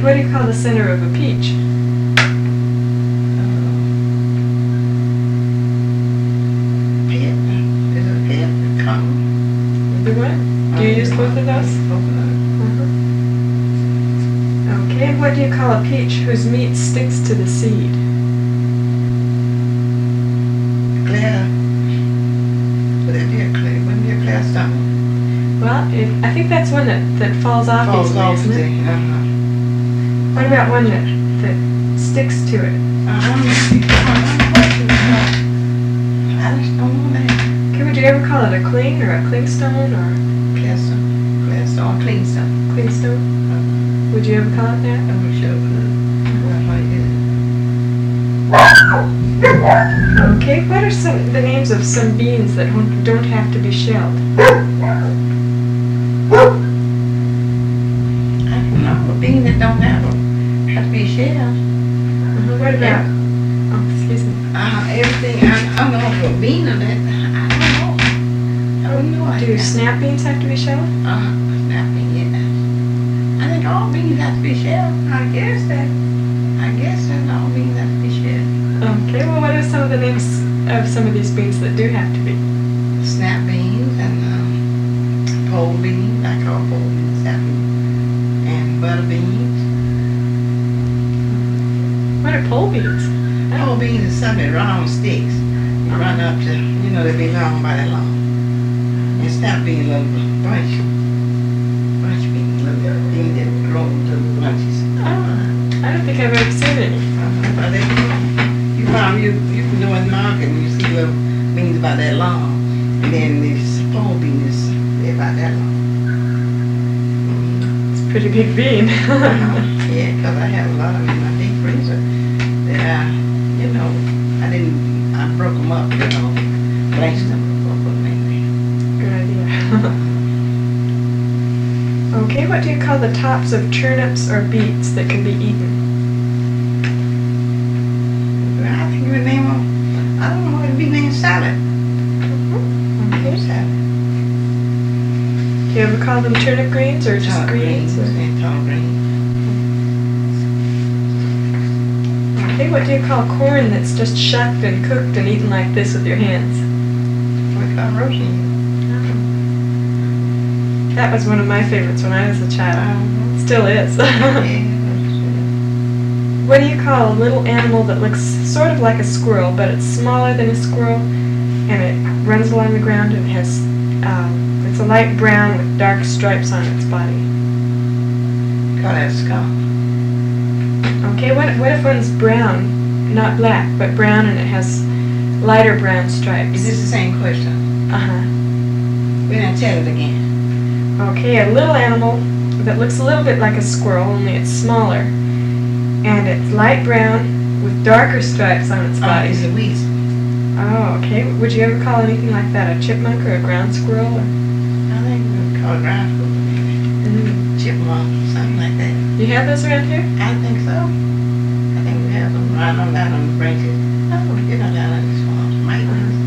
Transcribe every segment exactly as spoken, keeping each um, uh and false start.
what do you call the center of a peach? Pit. Is it a pit? A cone? The what? Do you use both of those? Both of those. Uh-huh. Okay, what do you call a peach whose meat sticks to the seed? Clear. Would that be a clear? Wouldn't be a clear stone? Well, it, I think that's one that, that falls off Falls easily, off isn't it? the, uh-huh. What about one that, that sticks to it? Uh, I don't know. I just don't know that. Okay, would you ever call it a cling or a clingstone or Clear stone. Clear stone. Clean stone. clingstone? Uh-huh. Would you ever call it that? I wish I could. That's how you Okay, what are some the names of some beans that don't don't have to be shelled? I don't know. A bean that don't have a, have to be shelled. Uh-huh. What about? Oh, excuse me. Uh, everything, I, I know of a bean of that. I don't know. I don't know. I Do guess. snap beans have to be shelled? Uh, snap bean, yeah. I think all beans have to be shelled. I guess that. I guess that all beans have to be shelled. Okay, well, what are some of the names of some of these beans that do have to be? Snap beans and um, pole beans. I call pole beans snap beans. And butter beans. What are pole beans? Pole beans is something that run on sticks. You run up to, you know, they be long by that long. And snap beans, little bunch, bunch beans, little beans that grow into bunches. Oh, I don't think I've ever seen any. Uh, but they grow. You find you you can go in the market and you see little beans about that long, and then these pole beans they're about that long. It's a pretty big bean. Yeah, because I have a lot of them in my deep freezer. That I, you know, I didn't, I broke them up, you know, blanched them before I put them in Good idea. Okay, what do you call the tops of turnips or beets that can be eaten? there. I think you would name them, I don't know, it'd be named salad. Okay. Salad. Do you ever call them turnip greens or just Tall greens? greens or- and tall greens. Okay, what do you call corn that's just shucked and cooked and eaten like this with your hands? We call roasting. That was one of my favorites when I was a child. Um, Still is. yeah, What do you call a little animal that looks sort of like a squirrel, but it's smaller than a squirrel, and it runs along the ground and has, um, it's a light brown with dark stripes on its body? call that skunk. Okay, what, what if one's brown, not black, but brown and it has lighter brown stripes? Is this the same question? Uh-huh. We're gonna tell it again. Okay, a little animal that looks a little bit like a squirrel, only it's smaller, and it's light brown with darker stripes on its Oh, body. it's a weasel. Oh, okay. Would you ever call anything like that a chipmunk or a ground squirrel? Or? I think we would call it ground squirrel. Mm. Chipmunk, something like that. You have those around here? I think so. I think we have them right on down on the branches. Oh, you know, down in the swamps. Might be somewhere.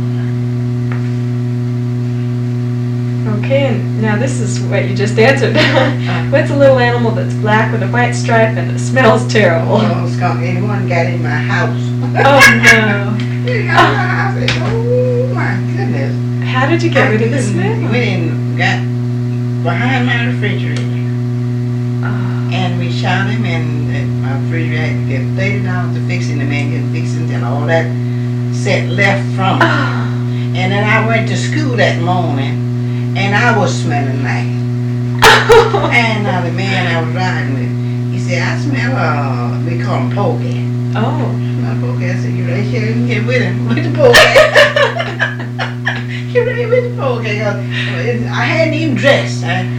Okay, and now this is what you just answered. What's a little animal that's black with a white stripe and it smells terrible? Oh, skunk, anyone got in my house. Oh, no. You got in my house. and- Oh, my goodness. How did you get rid of the We smell? went and got behind my refrigerator. Oh. And we shot him, and uh, my refrigerator had to get thirty dollars to fix it. The man couldn't fix it until all that set left from it. And then I went to school that morning, and I was smelling like it. And uh, the man I was riding with, he said, I smell, uh, we call him polecat. Oh. My polecat said, you ready? Sure, you can get with him, with the polecat. You ready with the polecat? 'Cause I hadn't even dressed. I,